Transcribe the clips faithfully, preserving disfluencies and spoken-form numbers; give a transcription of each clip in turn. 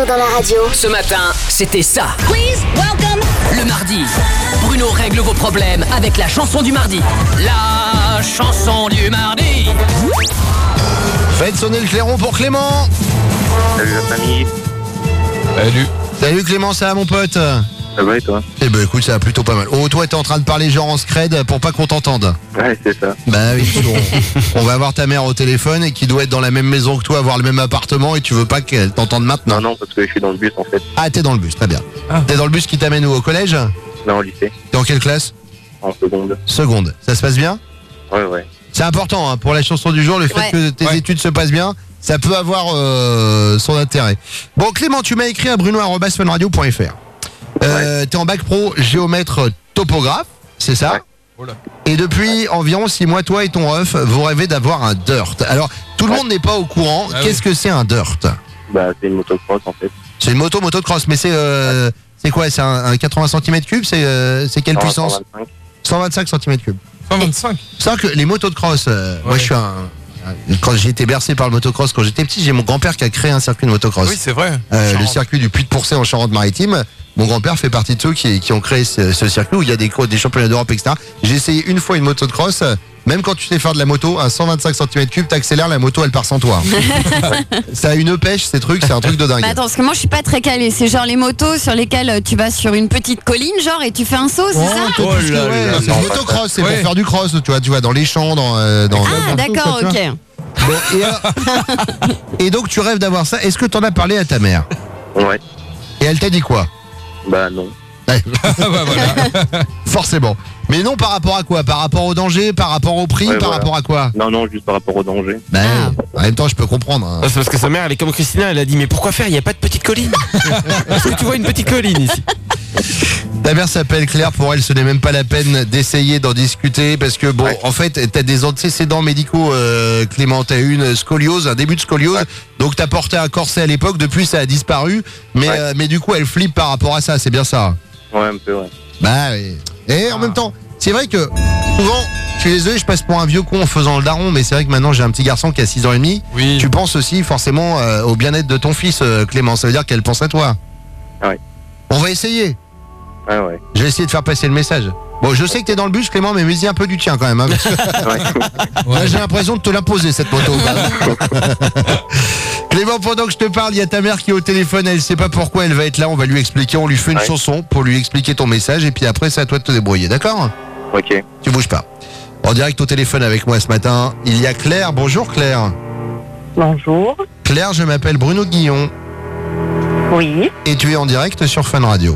Bruno dans la radio. Ce matin, c'était ça. Please welcome. Le mardi, Bruno règle vos problèmes avec la chanson du mardi. La chanson du mardi. Faites sonner le clairon pour Clément. Salut la famille. Salut. Salut Clément, ça va mon pote? Ça va et toi? Eh ben écoute, ça va plutôt pas mal. Oh, toi t'es en train de parler genre en scred pour pas qu'on t'entende. Ouais, c'est ça. Bah oui, on, on va avoir ta mère au téléphone et qui doit être dans la même maison que toi, avoir le même appartement et tu veux pas qu'elle t'entende maintenant. Non, non, parce que je suis dans le bus en fait. Ah, t'es dans le bus, très bien. Ah. T'es dans le bus qui t'amène où, au collège? Non, au lycée. T'es en quelle classe? En seconde. Seconde. Ça se passe bien? Ouais, ouais. C'est important hein, pour la chanson du jour, le fait ouais. que tes ouais. études se passent bien, ça peut avoir euh, son intérêt. Bon Clément, tu m'as écrit à bruno arobase fun radio point f r. Euh, ouais. T'es en bac pro géomètre topographe, c'est ça? Ouais. Et depuis environ six mois, toi et ton ref, vous rêvez d'avoir un dirt. Alors, tout le ouais. monde n'est pas au courant. Ah, Qu'est-ce oui. que c'est un dirt? Bah, c'est une motocross en fait. C'est une moto motocross, mais c'est euh, ouais. c'est quoi? C'est un, un quatre-vingts centimètres cubes? C'est euh, c'est quelle puissance? cent vingt-cinq. cent vingt-cinq centimètres cubes. cent vingt-cinq. C'est vrai que les motos de cross, euh, ouais. moi je suis un... Quand j'ai été bercé par le motocross quand j'étais petit, j'ai mon grand-père qui a créé un circuit de motocross. Oui, c'est vrai. Euh, le circuit du Puy de Pourcé en Charente-Maritime. Mon grand-père fait partie de ceux qui, qui ont créé ce, ce circuit où il y a des, des championnats d'Europe, et cetera. J'ai essayé une fois une moto de cross. Même quand tu sais faire de la moto, à cent vingt-cinq centimètres cubes, t'accélères, la moto elle part sans toi. Ça a une pêche, ces trucs, c'est un truc de dingue. Mais attends, parce que moi je suis pas très calée. C'est genre les motos sur lesquelles tu vas sur une petite colline, genre, et tu fais un saut, c'est oh, ça? Oh là là, ouais, c'est le motocross, c'est ouais. pour faire du cross, tu vois, tu vas dans les champs, dans. Euh, dans ah, dans d'accord, tout, ok. Bon, et, euh, et donc tu rêves d'avoir ça. Est-ce que t'en as parlé à ta mère? Ouais. Et elle t'a dit quoi? Bah non. Ouais. bah, voilà. Forcément. Mais non, par rapport à quoi? Par rapport au danger? Par rapport au prix? Ouais, par voilà. rapport à quoi? Non, non, juste par rapport au danger. Bah, ah. En même temps, je peux comprendre. Hein. Ah, c'est parce que sa mère, elle est comme Christina, elle a dit mais pourquoi faire? Il n'y a pas de petite colline. Est-ce que tu vois une petite colline ici? Ta mère s'appelle Claire, pour elle ce n'est même pas la peine d'essayer d'en discuter parce que bon, ouais. en fait t'as des antécédents médicaux, euh, Clément, t'as eu une scoliose, un début de scoliose, ouais. donc t'as porté un corset à l'époque, depuis ça a disparu, mais, ouais. euh, mais du coup elle flippe par rapport à ça, c'est bien ça? Ouais, un peu, ouais. Bah oui. Et ah. en même temps, c'est vrai que souvent, je suis désolé, je passe pour un vieux con en faisant le daron, mais c'est vrai que maintenant j'ai un petit garçon qui a six ans et demi, oui. tu penses aussi forcément euh, au bien-être de ton fils, euh, Clément, ça veut dire qu'elle pense à toi. Ouais. On va essayer. Ouais, ouais. Je vais essayer de faire passer le message. Bon, je sais que t'es dans le bus, Clément, mais mets-y un peu du tien quand même. Hein, parce que... ouais. Là, j'ai l'impression de te l'imposer, cette moto. Clément, pendant que je te parle, il y a ta mère qui est au téléphone. Elle sait pas pourquoi elle va être là. On va lui expliquer. On lui fait une ouais. chanson pour lui expliquer ton message. Et puis après, c'est à toi de te débrouiller. D'accord? Ok. Tu bouges pas. En direct au téléphone avec moi ce matin, il y a Claire. Bonjour, Claire. Bonjour. Claire, je m'appelle Bruno Guillon. Oui. Et tu es en direct sur Fun Radio.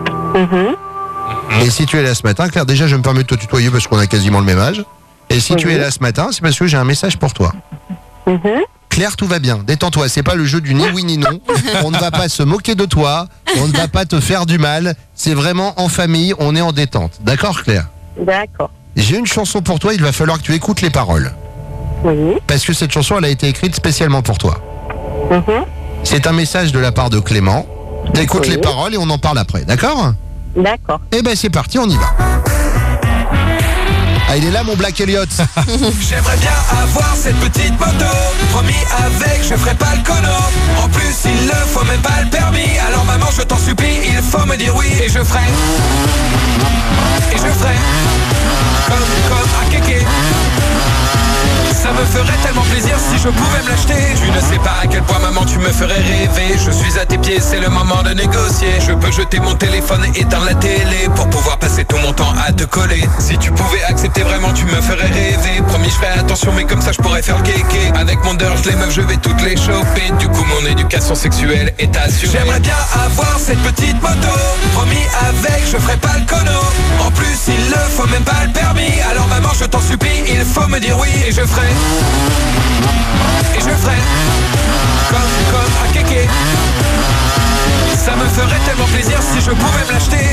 Mmh. Et si tu es là ce matin, Claire, déjà je me permets de te tutoyer parce qu'on a quasiment le même âge. Et si mmh. tu es là ce matin, c'est parce que j'ai un message pour toi. Mmh. Claire, tout va bien, détends-toi, c'est pas le jeu du ni oui ni non. On ne va pas se moquer de toi, on ne va pas te faire du mal. C'est vraiment en famille, on est en détente. D'accord, Claire? D'accord. J'ai une chanson pour toi, il va falloir que tu écoutes les paroles. Oui. Parce que cette chanson, elle a été écrite spécialement pour toi. Mmh. C'est un message de la part de Clément. T'écoutes oui. les paroles et on en parle après, d'accord? D'accord. Eh ben c'est parti, on y va. Ah, il est là mon Black Elliott. J'aimerais bien avoir cette petite moto. Promis avec, je ferai pas le cono. En plus il le faut même pas le permis. Alors maman je t'en supplie, il faut me dire oui. Et je ferai Et je ferai Comme, comme à Kéké. Ça me ferait tellement plaisir si je pouvais me l'acheter. Tu ne sais pas à quel point maman tu me ferais rêver. Je suis à tes pieds, c'est le moment de négocier. Je peux jeter mon téléphone et éteindre la télé pour pouvoir passer tout mon temps à te coller. Si tu pouvais accepter vraiment, tu me ferais rêver. Promis je ferais attention mais comme ça je pourrais faire le kéké. Avec mon dirge, les meufs je vais toutes les choper. Du coup mon éducation sexuelle est assurée. J'aimerais bien avoir cette petite moto. Promis avec, je ferai pas le cono. En plus il le faut même pas le permis. Alors maman je t'en supplie, il faut me dire oui. Et je ferai Et je ferai Comme, comme à Kéké. Ça me ferait tellement plaisir si je pouvais me l'acheter.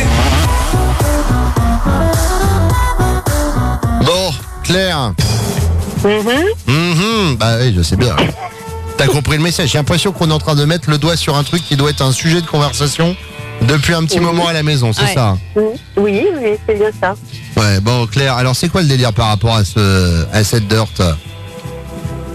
Bon, Claire. Mmh. Mmh, bah oui, je sais bien. T'as compris le message. J'ai l'impression qu'on est en train de mettre le doigt sur un truc qui doit être un sujet de conversation depuis un petit mmh. moment à la maison, c'est ouais. ça? Oui, oui, c'est bien ça. Ouais, bon Claire, alors c'est quoi le délire par rapport à ce à cette dirt?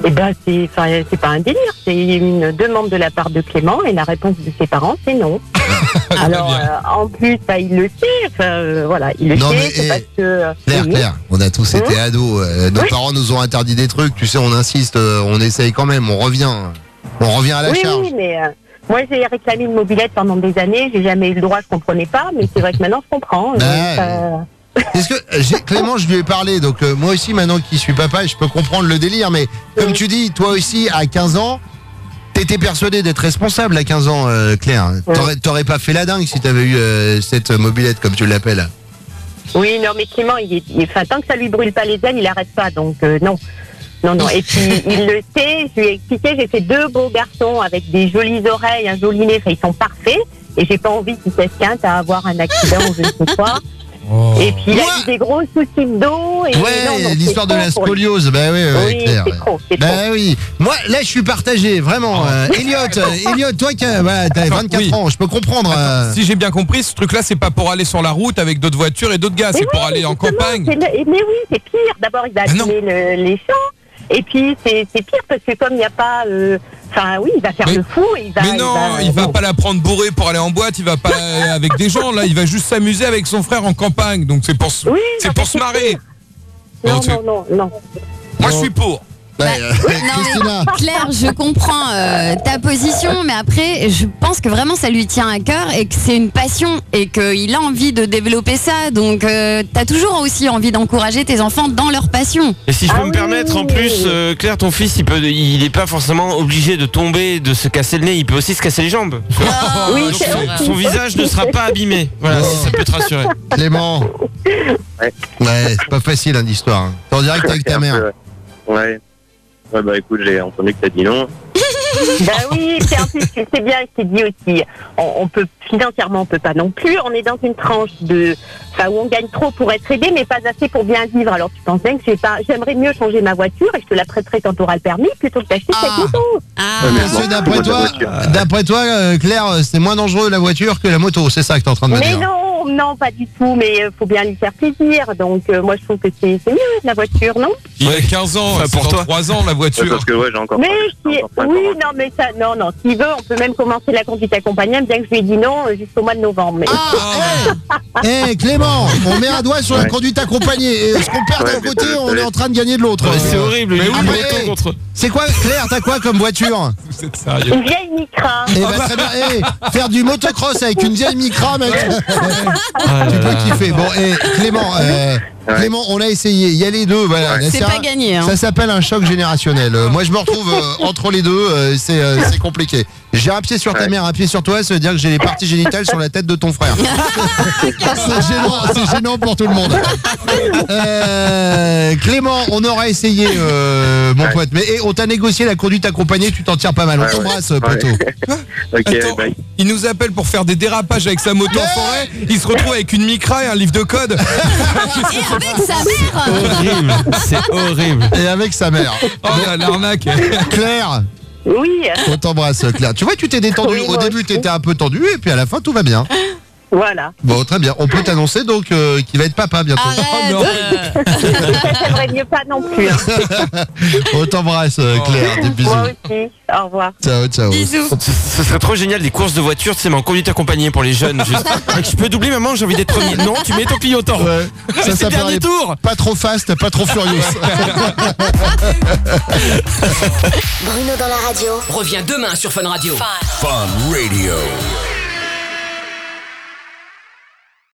Eh ben, c'est, enfin, c'est pas un délire, c'est une demande de la part de Clément et la réponse de ses parents, c'est non. Alors, euh, en plus, bah, il le sait, enfin, euh, voilà, il le Non, sait, mais, c'est eh, parce que... euh, Claire, oui. Claire, on a tous été ados. euh, nos Oui. parents nous ont interdit des trucs. Tu sais, on insiste, euh, on essaye quand même, on revient. On revient à la Oui, charge. oui, mais euh, moi, j'ai réclamé une mobilette pendant des années, j'ai jamais eu le droit, je comprenais pas, mais c'est vrai que maintenant, je comprends. Bah, euh, ça- Est-ce que j'ai- Clément, je lui ai parlé, donc euh, moi aussi maintenant qui suis papa, je peux comprendre le délire, mais comme Oui. tu dis, toi aussi à quinze ans, t'étais persuadé d'être responsable à quinze ans, euh, Claire. Oui. T'aurais, t'aurais pas fait la dingue si t'avais eu euh, cette mobilette comme tu l'appelles. Oui, non, mais Clément, il est, il- enfin, tant que ça lui brûle pas les ailes, il arrête pas, donc euh, non. Non, non. Et puis, il le sait, je lui ai expliqué, j'ai fait deux beaux garçons avec des jolies oreilles, un joli nez, enfin, ils sont parfaits, et j'ai pas envie qu'ils s'esquintent à avoir un accident ou je ne sais quoi. Oh. Et puis, il Moi- a eu des gros soucis de dos. Et Ouais, non, non, l'histoire de c'est la trop pour lui. scoliose, bah oui, ouais, Oui, Claire. c'est trop, c'est Bah trop. oui. Moi, là, je suis partagé, vraiment. Euh, Elliot, euh, Elliot, toi qui as voilà, t'as Attends, vingt-quatre oui. ans, je peux comprendre. euh, Si j'ai bien compris, ce truc-là, c'est pas pour aller sur la route avec d'autres voitures et d'autres gars, c'est Mais pour oui, aller en justement, campagne. c'est le- Mais oui, c'est pire. D'abord, il va Ah non. abîmer le- les champs. Et puis, c'est c'est pire parce que comme il n'y a pas... euh, Enfin, oui, il va faire Mais- le fou. Et il va, Mais non, il va non. pas la prendre bourrée pour aller en boîte, il va pas avec des gens, là, il va juste s'amuser avec son frère en campagne, donc c'est pour, se- Oui, c'est non, pour mais se marrer. Non, Non, tu- non, non, non. Moi, je suis pour. ouais, Bah, euh, non, mais Christina. Claire, je comprends euh, ta position, mais après, je pense que vraiment ça lui tient à cœur et que c'est une passion et qu'il a envie de développer ça. Donc, euh, t'as toujours aussi envie d'encourager tes enfants dans leur passion. Et si je peux Ah me oui, permettre, en oui, plus, oui. euh, Claire, ton fils, il peut, il est pas forcément obligé de tomber, de se casser le nez. Il peut aussi se casser les jambes. Oui, Donc, c'est son, vrai. son visage ne sera pas abîmé. Voilà, si ça peut te rassurer. Clément. Ouais. Ouais, c'est pas facile, hein, l'histoire. hein. T'es en direct avec ta Un mère. peu, ouais. Ouais, bah écoute, j'ai entendu que t'as dit non. Ben oui, puis en plus, tu sais bien, je t'ai dit aussi, on, on peut, financièrement, on peut pas non plus. On est dans une tranche de, enfin, où on gagne trop pour être aidé, mais pas assez pour bien vivre. Alors, tu penses bien que j'ai pas, j'aimerais mieux changer ma voiture et je te la prêterai quand tu auras le permis plutôt que d'acheter Ah. cette moto. Ah, Ouais, mais Parce que bon, d'après moi, toi, la voiture. d'après toi, euh, Claire, euh, c'est moins dangereux la voiture que la moto. C'est ça que t'es en train de me Mais dire. non, non, pas du tout, mais euh, faut bien lui faire plaisir. Donc, euh, moi, je trouve que c'est c'est mieux, la voiture, non? Il Ouais. a quinze ans, Enfin, c'est pour dans toi. trois ans la Ouais, voiture. parce que ouais, j'ai encore Mais pas- si, encore pas oui, commencé. non, mais ça, non, non, s'il veut, on peut même commencer la conduite accompagnée, bien que je lui ai dit non euh, jusqu'au mois de novembre. Mais... Ah, Eh Clément, on met un doigt sur la Ouais. conduite accompagnée. Et ce qu'on perd Ouais, d'un mais côté, ça, on ça est laisse. en train de gagner de l'autre. Ouais, c'est Euh, horrible. mais une oui, moto mais- contre. C'est quoi, Claire, t'as quoi comme voiture? vous êtes sérieux. Une vieille Micra. Eh ben, très bien. Eh, faire du motocross avec une vieille Micra, mec. Ah Tu là peux là. kiffer. Bon, et Clément, euh, Ouais. Clément, on a essayé. Il y a les deux. Voilà. Ouais. c'est Ça- pas gagné. Hein. Ça s'appelle un choc générationnel. Euh, moi, je me retrouve euh, entre les deux. euh, c'est euh, c'est compliqué. J'ai un pied sur ta Ouais. mère, un pied sur toi. Ça veut dire que j'ai les parties génitales sur la tête de ton frère. c'est gênant, c'est gênant pour tout le monde. Euh, Clément, on aura essayé, euh, mon Ouais. pote. Mais eh, on t'a négocié la conduite accompagnée. Tu t'en tire pas mal. On Ouais, ouais. t'embrasse, Ouais. poteau. Ok, Attends, bah, il nous appelle pour faire des dérapages avec sa moto en forêt, il se retrouve avec une Micra et un livre de code. Et avec sa mère. Horrible. C'est horrible. Et avec sa mère. Oh là, l'arnaque. Claire, Oui, on t'embrasse, Claire. Tu vois, tu t'es détendu. Oui, Au moi début, aussi. t'étais un peu tendu, et puis à la fin, tout va bien. voilà. Bon, très bien. On peut t'annoncer donc euh, qu'il va être papa bientôt. Arrête. non. euh, Ça, j'aimerais mieux pas non plus. hein. On t'embrasse, euh, Claire. Des bisous. Moi aussi. Au revoir. Ciao, ciao. Bisous. Ce, ce serait trop génial des courses de voiture, tu sais, mais en conduite accompagnée pour les jeunes. Juste. Mec, je peux doubler, maman, j'ai envie d'être premier. Non, tu mets ton clignotant. Ouais. Ça C'est le s'appelle dernier tour. pas trop fast, pas trop furious. Bruno dans la radio. Reviens demain sur Fun Radio. Fun Radio.